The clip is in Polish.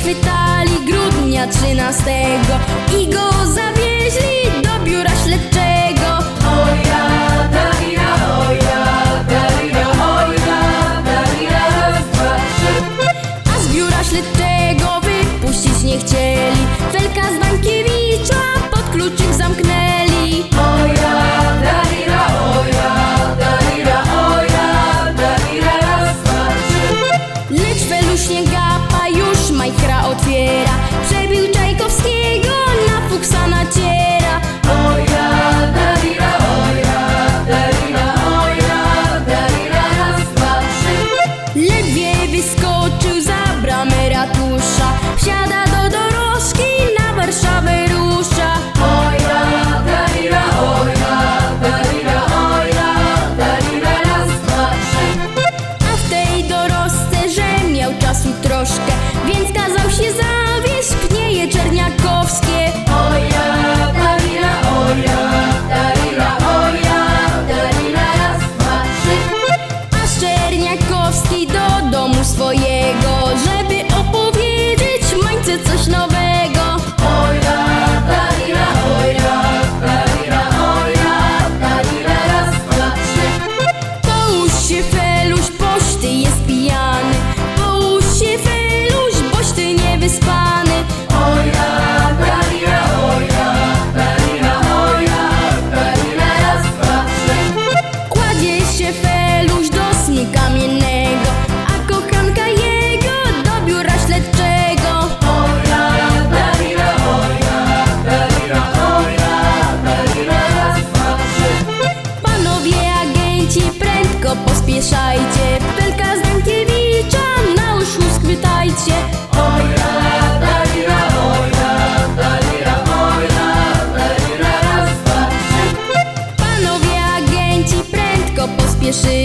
schwytali grudnia 13 i go zawieźli do biura śledczego. Oja, Dalila, oja, Dalila, oja, Dalila, raz, dwa, trzy. A z biura śledczego wypuścić nie chcieli, Felka z Bankiewicza pod kluczyk zamknęli. Oja, Dalila, oja, Dalila, oja, Dalila, raz, dwa, trzy. Lecz Feluś nie gapa, już majchra otwiera, przebił Czajkowskiego, na fuksa naciera. Oja, Dalila, oja, Dalila, oja, Dalila, raz, dwa, trzy. Ledwie wyskoczył za bramę ratusza, wsiada do dorożki, na Warszawę rusza. Oja, Dalila, oja, Dalila, oja, Dalila, raz, dwa, trzy. A w tej dorożce, że miał czasu troszkę, więc kazał się zawieźć, pnieje czerniakowskie. Oja, Dalila, oja, Dalila, oja, Dalila, raz, dwa, trzy. A Czerniakowski do domu swojego, żeby opowiedzieć Mańce coś nowego. Oja, Dalila, oja, Dalila, oja, Dalila, raz, dwa, trzy. Połóż się, Feluś, boś ty jest pijany, połóż się, Feluś, boś ty niewyspany. Oja, Dalila, oja, Dalila, oja, Dalila, raz, dwa, trzy. Kładzie się Feluś do snu kamiennego, a kochanka jego do biura śledczego. Oja, Dalila, oja, Dalila, oja, Dalila, raz, dwa, trzy. Panowie agenci, prędko pospieszajcie, Felka z Dankiewicza na uszu schwytajcie. Oja, Dalila, oja, Dalila, oja, Dalila, raz, dwa, trzy. Panowie agenci, prędko pospieszyli,